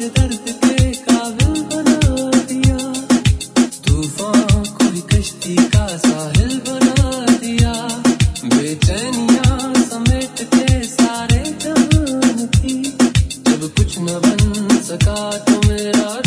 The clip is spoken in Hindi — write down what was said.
मुझे दर्द के काबिल बना दिया, तूफान को ही कश्ती का साहिल बना दिया, बेचैनियां समेट के सारे जहान थी, जब कुछ न बन सका तो मेरा